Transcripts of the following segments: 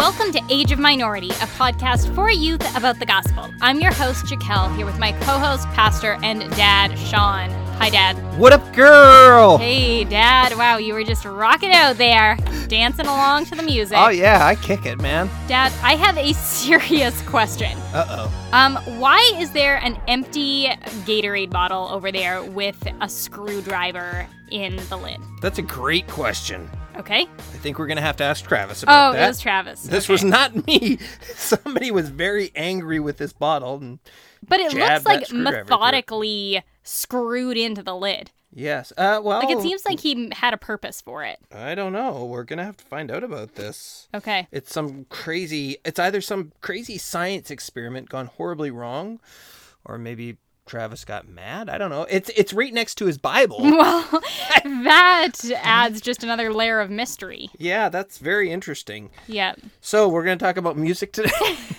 Welcome to Age of Minority, a podcast for youth about the gospel. I'm your host, Jaquel, here with my co-host, pastor, and dad, Sean. Hi, Dad. What up, girl? Hey, Dad. Wow, you were just rocking out there, dancing along to the music. Oh, yeah, I kick it, man. Dad, I have a serious question. Uh-oh. Why is there an empty Gatorade bottle over there with a screwdriver in the lid? That's a great question. Okay. I think we're going to have to ask Travis about that. Oh, it was Travis. This was not me. Somebody was very angry with this bottle. But it looks like screwdriver methodically screwed into the lid. Yes. Well. Like, it seems like he had a purpose for it. I don't know. We're going to have to find out about this. Okay. It's either some crazy science experiment gone horribly wrong, or maybe Travis got mad. I don't know. It's right next to his Bible. Well, that adds just another layer of mystery. Yeah, that's very interesting. Yeah. So we're going to talk about music today.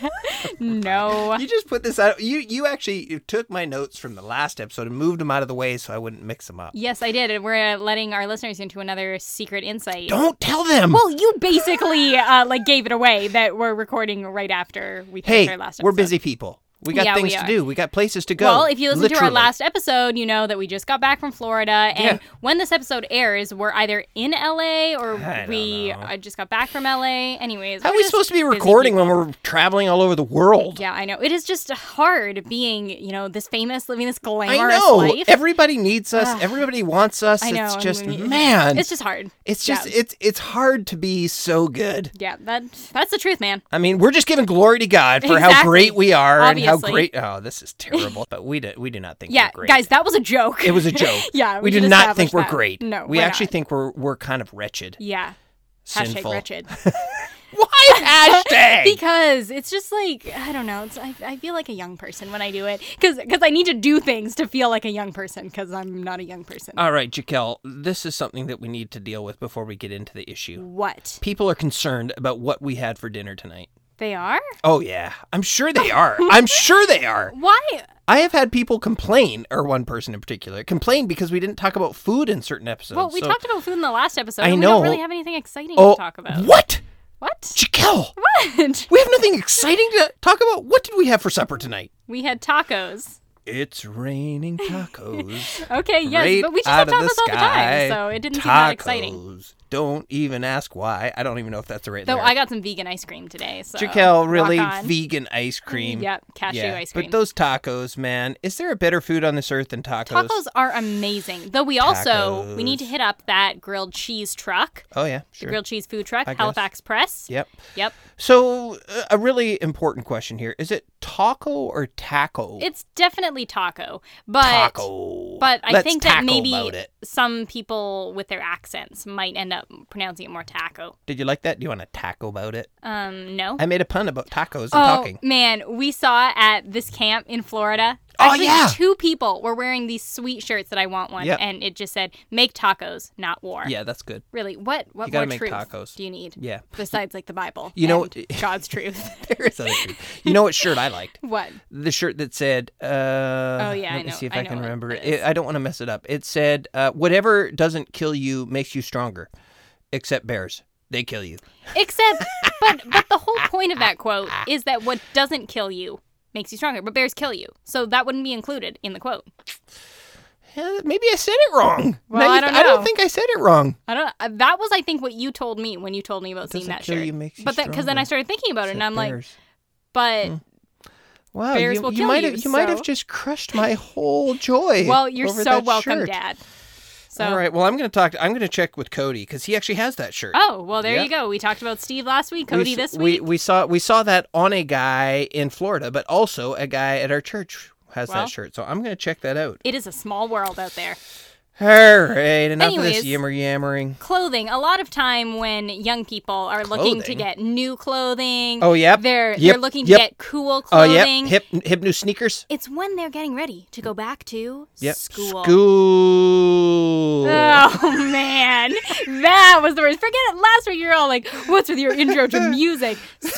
No. You just put this out. You actually took my notes from the last episode and moved them out of the way so I wouldn't mix them up. Yes, I did. We're letting our listeners into another secret insight. Don't tell them. Well, you basically gave it away that we're recording right after we finished our last episode. We're busy people. We got things to do. We got places to go. Well, if you listen to our Literally. last episode, you know that we just got back from Florida. And when this episode airs, we're either in LA or we just got back from LA. Anyways. How are we supposed to be recording when we're traveling all over the world? Yeah, I know. It is just hard being, this famous, living this glamorous I know. life. Everybody needs us. Everybody wants us. I know. It's just, man. It's just hard. It's just, it's hard to be so good. Yeah, that's the truth, man. I mean, we're just giving glory to God for how great we are and how great. Oh, this is terrible. But we do not think we're great. Guys, that was a joke. It was a joke. Yeah, we do not think we're great. No, we actually think we're kind of wretched. Yeah. Sinful. Hashtag wretched. Why hashtag? Because it's just like, I don't know. I feel like a young person when I do it. Because I need to do things to feel like a young person because I'm not a young person. All right, Jaquel, this is something that we need to deal with before we get into the issue. What? People are concerned about what we had for dinner tonight. They are? Oh, yeah. I'm sure they are. I'm sure they are. Why? I have had people complain, or one person in particular, complain because we didn't talk about food in certain episodes. Well, we talked about food in the last episode. I and know. We don't really have anything exciting to talk about. What? What? Jaquel! What? We have nothing exciting to talk about. What did we have for supper tonight? We had tacos. It's raining tacos. Okay, yes, right but we just out have of tacos the all the time, so it didn't seem that exciting. Tacos. Don't even ask why. I don't even know if that's the right Though lyric. I got some vegan ice cream today, so Jaquel, really? rock on. Vegan ice cream? Yep, cashew ice cream. But those tacos, man, is there a better food on this earth than tacos? Tacos are amazing. Though we need to hit up that grilled cheese truck. Oh, yeah, The sure. grilled cheese food truck, I guess. Halifax Press. Yep. Yep. So, a really important question here. Is it taco or taco? It's definitely taco. But taco. But I Let's think that tackle maybe about it. some people with their accents might end up pronouncing it more taco. Did you like that? Do you want to taco about it? No. I made a pun about tacos and talking. Man, we saw at this camp in Florida. Oh, Actually, yeah. 2 people were wearing these sweet shirts that I want one, Yep. and it just said, make tacos, not war. Yeah, that's good. Really, what You more gotta make truth tacos. do you need? Yeah. Besides, like, the Bible You know- and God's truth. There is other truth. You know what shirt I liked? What? The shirt that said, Oh, yeah, I let me know- see if I I know can what remember it it. is. I don't want to mess it up. It said, whatever doesn't kill you makes you stronger, except bears. They kill you. Except, but the whole point of that quote is that what doesn't kill you makes you stronger, but bears kill you. So that wouldn't be included in the quote. Maybe I said it wrong. Well, I don't I don't know. think I said it wrong. I don't. That was, I think, what you told me when you told me about seeing Doesn't that kill shirt. you makes you But because then I stronger. started thinking about it, and Except I'm like, bears. but Wow, bears will you kill might you, have you might have so- just crushed my whole joy. well, you're over so that welcome, shirt. Dad. So. All right. Well, I'm going to check with Cody because he actually has that shirt. Oh, well, there Yeah. you go. We talked about Steve last week, Cody this we, week. We saw that on a guy in Florida, but also a guy at our church has Well. that shirt. So I'm going to check that out. It is a small world out there. All right. Enough of Anyways. this yammering. Clothing. A lot of time when young people are looking to Clothing? get new clothing. Oh, yep. They're Yep. looking to Yep. get cool Oh, clothing. yep. Hip new sneakers. It's when they're getting ready to go back to Yep. school. School. Oh, man. That was the worst. Forget it. Last week, you're all like, what's with your intro to music?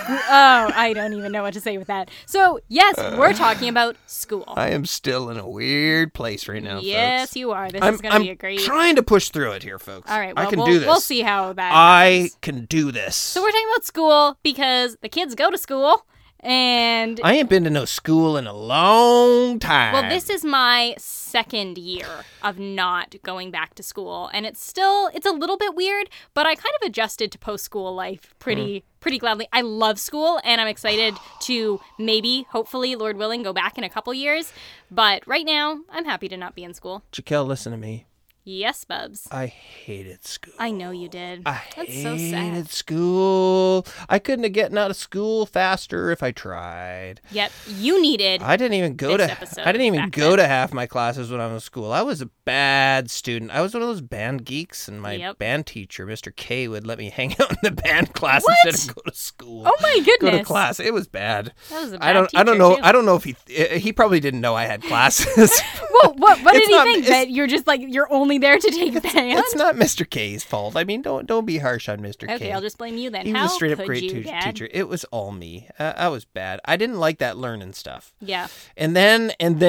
I don't even know what to say with that. So, yes, we're talking about school. I am still in a weird place right now, Yes, folks. you are. This I'm is going gonna be a great. trying to push through it here, folks. All right, well, I can we'll, do this. We'll see how that. I happens. can do this. So we're talking about school because the kids go to school, and I ain't been to no school in a long time. well, this is my second year of not going back to school, and it's a little bit weird, but I kind of adjusted to post-school life pretty gladly. I love school, and I'm excited to maybe, hopefully, Lord willing, go back in a couple years. But right now, I'm happy to not be in school. Jaquel, listen to me. Yes, Bubs. I hated school. I know you did. I That's so hated sad. school. I couldn't have gotten out of school faster if I tried. Yep, you needed. I didn't even go This to. episode I didn't even back go then. to half my classes when I was in school. I was a bad student. I was one of those band geeks, and my Yep. band teacher, Mr. K, would let me hang out in the band class What? instead of go to school. Oh my goodness. Go to class. It was bad. That was a I bad don't teacher, know. too. I don't know if he probably didn't know I had classes. Whoa, what did It's he not- think? it's- That you're just like, you're only there to take band? It's not Mr. K's fault. I mean, don't be harsh on Mr. K. Okay, I'll just blame you then. He How was a straight up could great you, Dad? teacher. It was all me. I was bad. I didn't like that learning stuff. Yeah. And then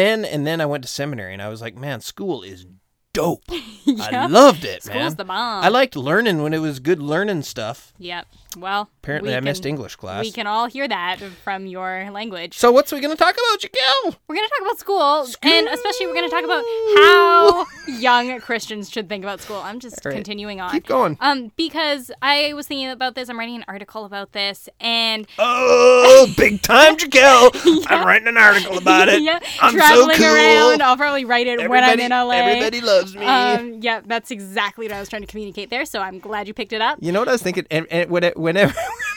I went to seminary, and I was like, man, school is dope. Yeah. I loved it, man. School's the bomb. I liked learning when it was good learning stuff. Yep. Well, Apparently, I missed English class. We can all hear that from your language. So what's we going to talk about, Jaquel? We're going to talk about school, and especially we're going to talk about how young Christians should think about school. I'm just All right. continuing on. Keep going. Because I was thinking about this. I'm writing an article about this, and Oh, big time, Jaquel. I'm writing an article about it. yeah, I'm traveling so cool. around. I'll probably write it when I'm in LA. Everybody loves me. Yeah, that's exactly what I was trying to communicate there. So I'm glad you picked it up. You know what I was thinking? And whenever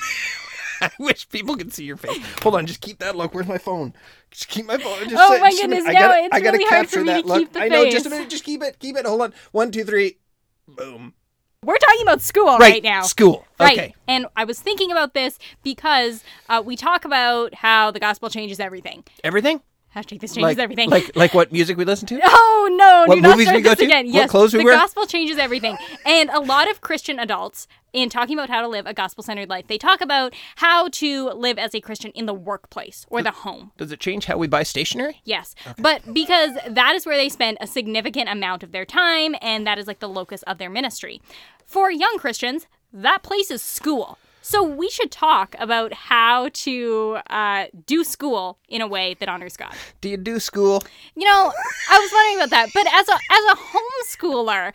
I wish people could see your face. Hold on, just keep that look. Where's my phone? Just keep my phone. Just Oh my goodness, I now gotta, it's I gotta really hard capture for me that to look. keep the I know. Just a face. minute. Just keep it. Keep it. Hold on. 1, 2, 3. Boom. We're talking about school right now. School. Right. Okay. And I was thinking about this because we talk about how the gospel changes everything. Everything. Hashtag this changes everything. Like what music we listen to? Oh no! What Do not movies start we go this to? again. What Yes, clothes we the wear? gospel changes everything, and a lot of Christian adults, in talking about how to live a gospel-centered life, they talk about how to live as a Christian in the workplace or the home. Does it change how we buy stationery? Yes, but because that is where they spend a significant amount of their time, and that is like the locus of their ministry. For young Christians, that place is school. So we should talk about how to do school in a way that honors God. Do you do school? You know, I was wondering about that, but as a homeschooler,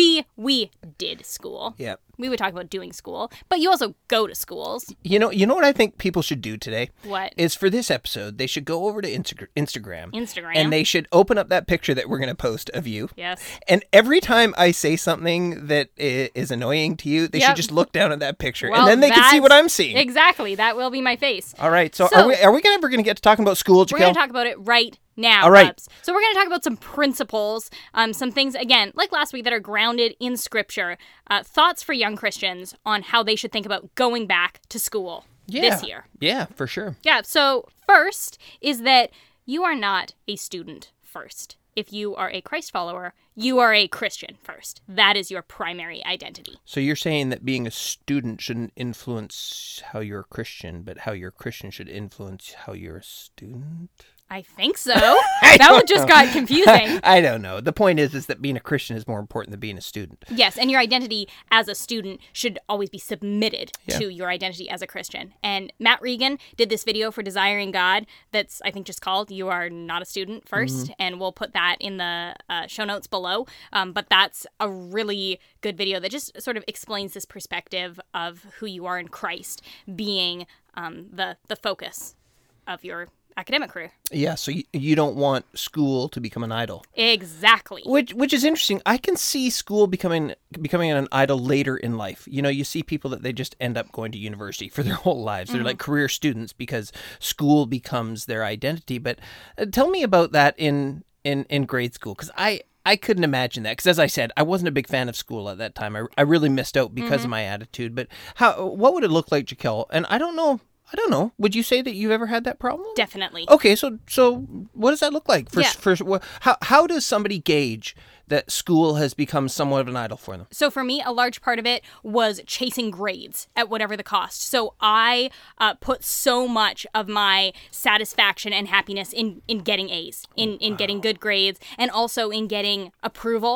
we did school. Yep. We would talk about doing school, but you also go to schools. You know what I think people should do today? What? Is for this episode, they should go over to Instagram. Instagram. And they should open up that picture that we're going to post of you. Yes. And every time I say something that is annoying to you, they Yep. should just look down at that picture. Well, and then they can see that's- what I'm seeing. Exactly. That will be my face. All right. So, So- are we ever going to get to talking about school, We're Jaquel? going to talk about it right now. All right. Bubs. So we're going to talk about some principles, some things, again, like last week, that are grounded in Scripture, thoughts for young Christians on how they should think about going back to school this year. Yeah, for sure. Yeah, so first is that you are not a student first. If you are a Christ follower, you are a Christian first. That is your primary identity. So you're saying that being a student shouldn't influence how you're a Christian, but how you're a Christian should influence how you're a student? I think so. That one just got confusing. I don't know. The point is that being a Christian is more important than being a student. Yes, and your identity as a student should always be submitted Yeah. to your identity as a Christian. And Matt Regan did this video for Desiring God that's, I think, just called You Are Not a Student First, and we'll put that in the show notes below. But that's a really good video that just sort of explains this perspective of who you are in Christ being the focus of your academic career. Yeah, so you don't want school to become an idol. Exactly. Which is interesting. I can see school becoming an idol later in life. You know, you see people that they just end up going to university for their whole lives. They're like career students because school becomes their identity. But tell me about that in grade school, because I couldn't imagine that, because as I said, I wasn't a big fan of school at that time. I really missed out because of my attitude. But what would it look like, Jaquel? And I don't know. Would you say that you've ever had that problem? Definitely. Okay, so what does that look like? Yeah. How does somebody gauge that school has become somewhat of an idol for them? So for me, a large part of it was chasing grades at whatever the cost. So I put so much of my satisfaction and happiness in getting A's, in getting good grades, and also in getting approval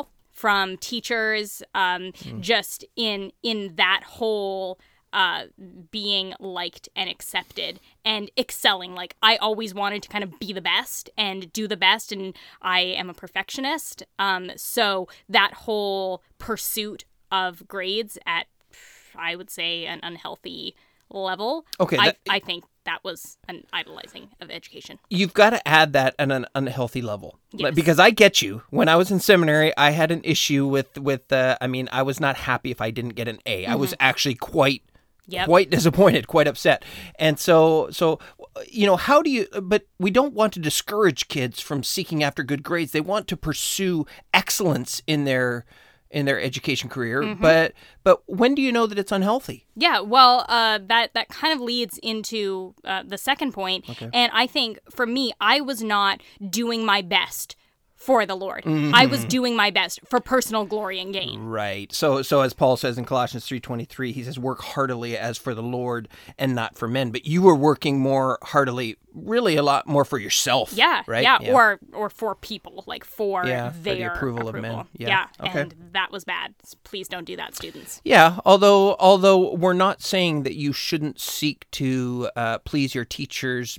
from teachers, just in that whole being liked and accepted and excelling. Like, I always wanted to kind of be the best and do the best, and I am a perfectionist. So that whole pursuit of grades at, I would say, an unhealthy level. Okay, I think that was an idolizing of education. You've got to add that at an unhealthy level. Yes. Because I get you. When I was in seminary, I had an issue with I was not happy if I didn't get an A. I was actually quite disappointed, quite upset. And so, how do you, but we don't want to discourage kids from seeking after good grades. They want to pursue excellence in their education career. But when do you know that it's unhealthy? Yeah, well, that kind of leads into the second point. Okay. And I think for me, I was not doing my best for the Lord. I was doing my best for personal glory and gain. Right. So as Paul says in Colossians 3:23, he says, work heartily as for the Lord and not for men. But you were working more heartily, really a lot more for yourself. Yeah. Right? Yeah. Or for people, like for their for the approval of men. Yeah. Okay. And that was bad. Please don't do that, students. Yeah. Although we're not saying that you shouldn't seek to please your teachers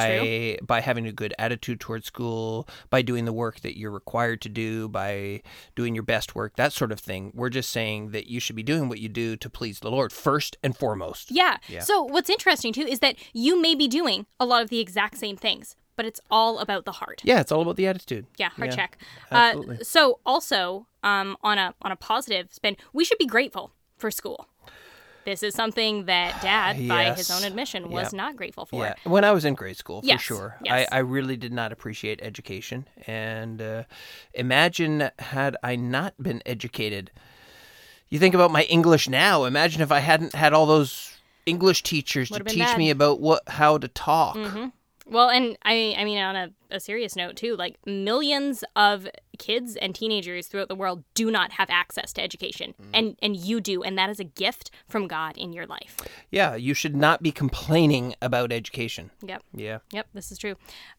by having a good attitude towards school, by doing the work that you're required to do, by doing your best work, that sort of thing. We're just saying that you should be doing what you do to please the Lord first and foremost. Yeah. So what's interesting too is that you may be doing a lot of the exact same things, but it's all about the heart. Yeah, it's all about the attitude. Yeah, heart check. Absolutely. So also, on a positive spin, we should be grateful for school. This is something that Dad, by his own admission, was not grateful for. Yeah, when I was in grade school, for sure. Yes. I really did not appreciate education. And imagine had I not been educated. You think about my English now. Imagine if I hadn't had all those English teachers to teach me about how to talk. Well, and I mean, on a serious note, too, like millions of kids and teenagers throughout the world do not have access to education. And you do. And that is a gift from God in your life. Yeah, you should not be complaining about education. Yep. Yeah. Yep, this is true.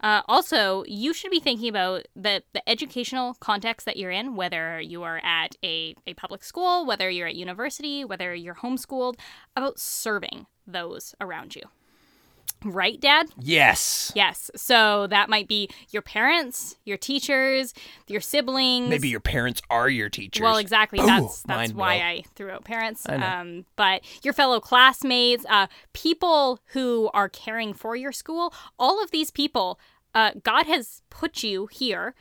Also, you should be thinking about the educational context that you're in, whether you are at a public school, whether you're at university, whether you're homeschooled, about serving those around you. Right, Dad? Yes. Yes. So that might be your parents, your teachers, your siblings. Maybe your parents are your teachers. Well, exactly. That's why I threw out parents. But your fellow classmates, people who are caring for your school, all of these people, God has put you here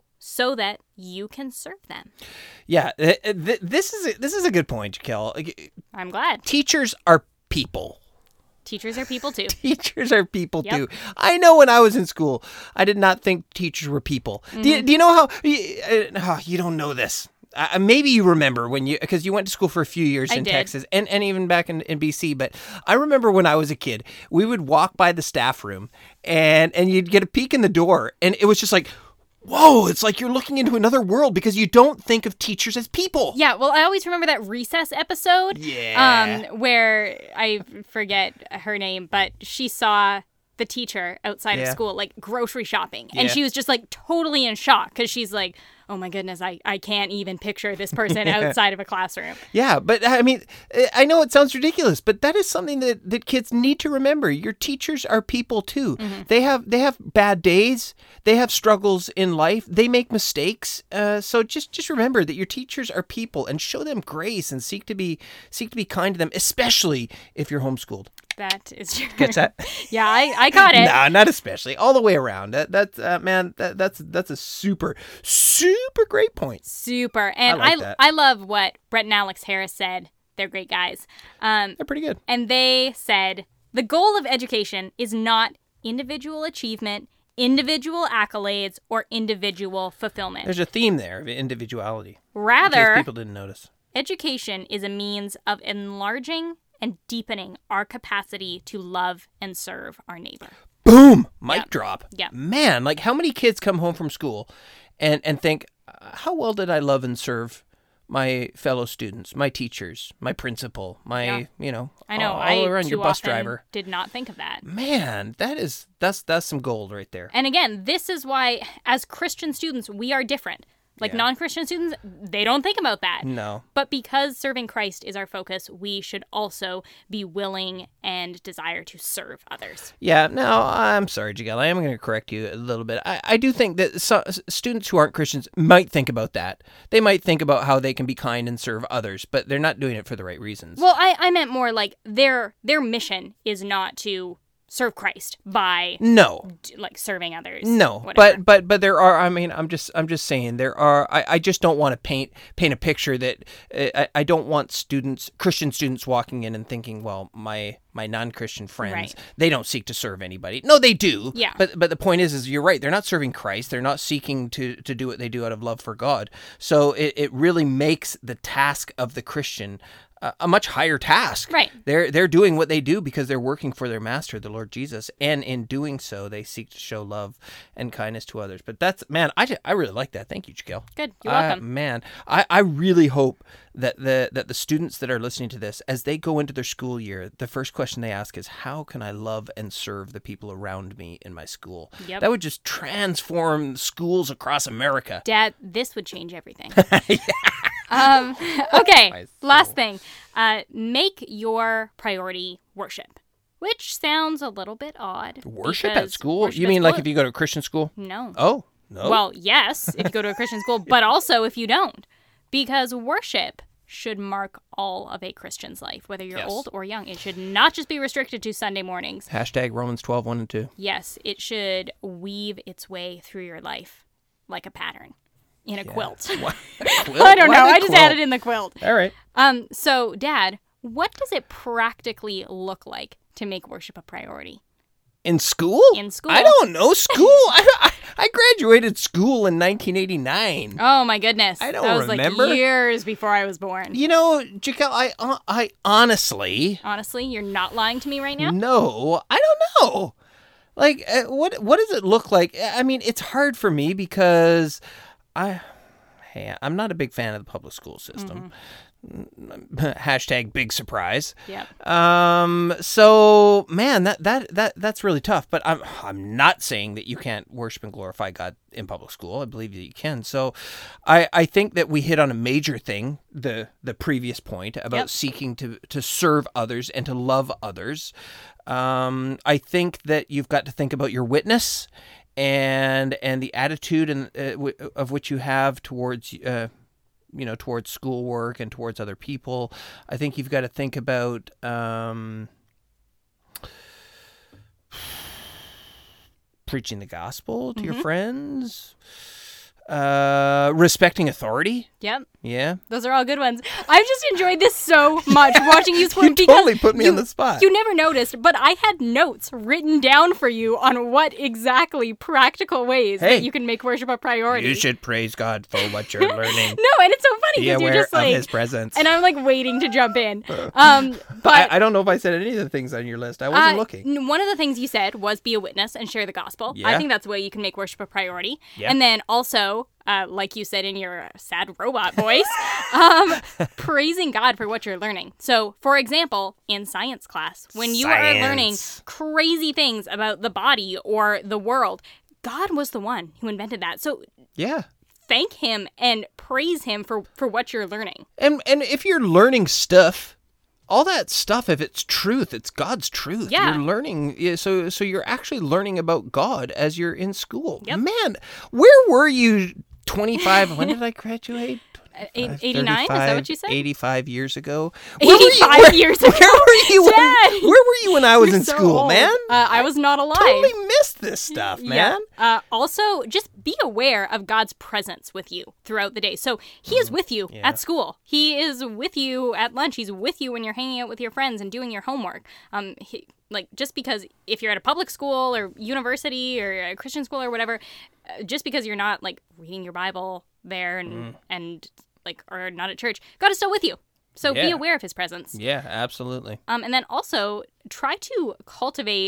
so that you can serve them. Yeah. This is a good point, Kel. I'm glad. Teachers are people. Teachers are people, too. Teachers are people, too. I know when I was in school, I did not think teachers were people. Do you know how... you don't know this. Maybe you remember because you went to school for a few years in Texas and even back in BC. But I remember when I was a kid, we would walk by the staff room and you'd get a peek in the door. And it was just like... Whoa, it's like you're looking into another world because you don't think of teachers as people. Yeah, well, I always remember that Recess episode. Yeah. Where I forget her name, but she saw the teacher outside of school, like grocery shopping. And she was just like totally in shock because she's like, oh my goodness, I can't even picture this person outside of a classroom. Yeah, but I mean, I know it sounds ridiculous, but that is something that kids need to remember. Your teachers are people too. They have bad days. They have struggles in life. They make mistakes. So just remember that your teachers are people and show them grace and seek to be kind to them, especially if you're homeschooled. That is true. Gets that? Yeah, I got it. Nah, not especially. All the way around. That's a super great point. Super. And I love what Brett and Alex Harris said. They're great guys. They're pretty good. And they said, the goal of education is not individual achievement, individual accolades, or individual fulfillment. There's a theme there of individuality. Rather, in case people didn't notice. Education is a means of enlarging and deepening our capacity to love and serve our neighbor. Boom! Mic drop. Yeah. Man, like how many kids come home from school and think, how well did I love and serve my fellow students, my teachers, my principal, my, I know, all around your bus driver. Did not think of that. Man, that's some gold right there. And again, this is why, as Christian students, we are different. Like Yeah. non-Christian students, they don't think about that. No. But because serving Christ is our focus, we should also be willing and desire to serve others. Yeah, no, I'm sorry, Jigel. I am going to correct you a little bit. I do think that students who aren't Christians might think about that. They might think about how they can be kind and serve others, but they're not doing it for the right reasons. Well, I meant more like their mission is not to serve Christ by No. like serving others. No, whatever. but there are. I mean, I'm just saying there are. I just don't want to paint a picture that I don't want Christian students walking in and thinking, well, my non-Christian friends, Right. they don't seek to serve anybody. No, they do. Yeah. But the point is you're right. They're not serving Christ. They're not seeking to do what they do out of love for God. So it really makes the task of the Christian a much higher task. Right. They're doing what they do because they're working for their master, the Lord Jesus, and in doing so, they seek to show love and kindness to others. But that's, man, I really like that. Thank you, Jaquel. Good. You're welcome. Man, I really hope that the students that are listening to this, as they go into their school year, the first question they ask is, how can I love and serve the people around me in my school? Yep. That would just transform schools across America. Dad, this would change everything. Okay, last thing. Make your priority worship, which sounds a little bit odd. Worship at because school? worship You at mean like school- if you go to a Christian school? No. Oh, no. Well, yes, if you go to a Christian school, but also if you don't. Because worship should mark all of a Christian's life, whether you're Yes. old or young. It should not just be restricted to Sunday mornings. Hashtag Romans 12, 1 and 2. Yes, it should weave its way through your life like a pattern in a quilt. Quilt? I don't Why know. the I just quilt? added in the quilt. All right. So, Dad, what does it practically look like to make worship a priority? In school? In school. I don't know. School? I graduated school in 1989. Oh my goodness. I don't that was remember. like years before I was born. You know, Jaquel, I honestly, Honestly, you're not lying to me right now? no, I don't know. Like, what does it look like? I mean, it's hard for me because I'm not a big fan of the public school system. Hashtag big surprise. Yep. So man, that's really tough. But I'm not saying that you can't worship and glorify God in public school. I believe that you can. So I think that we hit on a major thing, the previous point about Yep. seeking to serve others and to love others. I think that you've got to think about your witness and the attitude of which you have towards towards schoolwork and towards other people. I think you've got to think about preaching the gospel to your friends, respecting authority. Yep. Yeah. Those are all good ones. I've just enjoyed this so much watching you swim You because totally put me on the spot. You never noticed, but I had notes written down for you on what exactly practical ways Hey. that you can make worship a priority. You should praise God for what you're learning. No, and it's so funny Be because you're aware just of like, His presence. and I'm like waiting to jump in. But I don't know if I said any of the things on your list. I wasn't looking. One of the things you said was be a witness and share the gospel. Yeah. I think that's a way you can make worship a priority. Yeah. And then also, like you said in your sad robot voice, praising God for what you're learning. So, for example, in science class, when you are learning Science. crazy things about the body or the world, God was the one who invented that. So Yeah. thank him and praise him for what you're learning. And if you're learning stuff, all that stuff, if it's truth, it's God's truth. Yeah. You're learning, so you're actually learning about God as you're in school. Yep. Man, where were you 25? When did I graduate? 89? Is that what you said? 85 years ago. 85 years ago? Where were you? Dad! Where were you when I was You're in so school, old. man? I was not alive. Totally missed this stuff, man. Yeah. Also, just be aware of God's presence with you throughout the day. So he is with you at school. He is with you at lunch. He's with you when you're hanging out with your friends and doing your homework. Just because if you're at a public school or university or a Christian school or whatever, just because you're not like reading your Bible there and like or not at church, God is still with you. So be Yeah. aware of his presence. Yeah, absolutely. And then also try to cultivate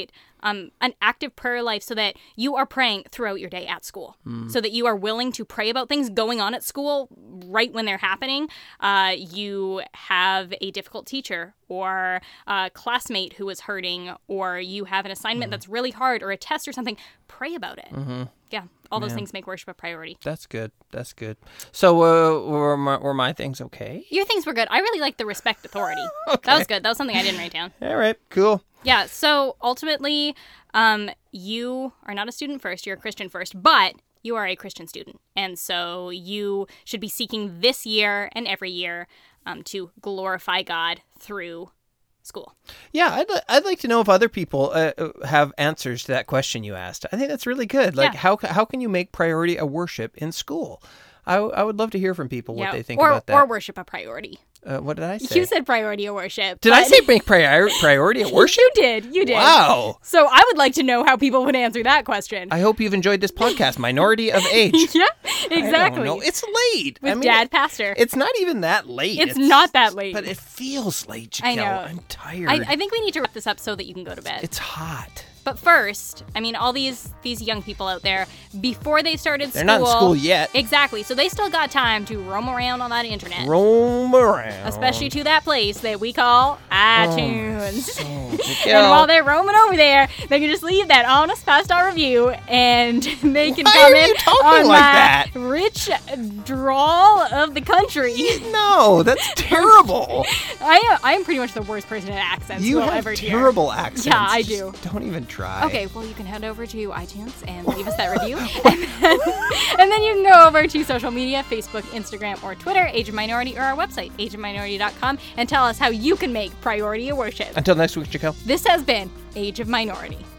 an active prayer life so that you are praying throughout your day at school, so that you are willing to pray about things going on at school right when they're happening. You have a difficult teacher or a classmate who is hurting, or you have an assignment that's really hard or a test or something. Pray about it. Yeah, all those things make worship a priority. That's good. That's good. So were my things okay? Your things were good. I really like the respect authority. Okay. That was good. That was something I didn't write down. All right, cool. Yeah, so ultimately, you are not a student first, you're a Christian first, but you are a Christian student. And so you should be seeking this year and every year to glorify God through school. Yeah, I'd like to know if other people have answers to that question you asked. I think that's really good. Like, how can you make priority a worship in school? I would love to hear from people what they think about that. Or worship a priority. What did I say? You said priority of worship. Did I say make priority of worship? You did. Wow. So I would like to know how people would answer that question. I hope you've enjoyed this podcast, Minority of Age. Yeah, exactly. I don't know. It's late. With Dad Pastor. It's not even that late. It's not that late. But it feels late, Jaquel. I know. I'm tired. I think we need to wrap this up so that you can go to bed. It's hot. But first, I mean, all these young people out there, before they started school... They're not in school yet. Exactly. So they still got time to roam around on that internet. Roam around. Especially to that place that we call iTunes. Oh, and while they're roaming over there, they can just leave that honest 5-star review, and they can comment on my rich drawl of the country. No, that's terrible. I am pretty much the worst person at accents you you'll have ever terrible accents. Yeah, I do. Don't even try. Okay, well, you can head over to iTunes and leave us that review. and then you can go over to social media, Facebook, Instagram, or Twitter, Age of Minority, or our website, ageofminority.com, and tell us how you can make priority a worship. Until next week, Jaquel. This has been Age of Minority.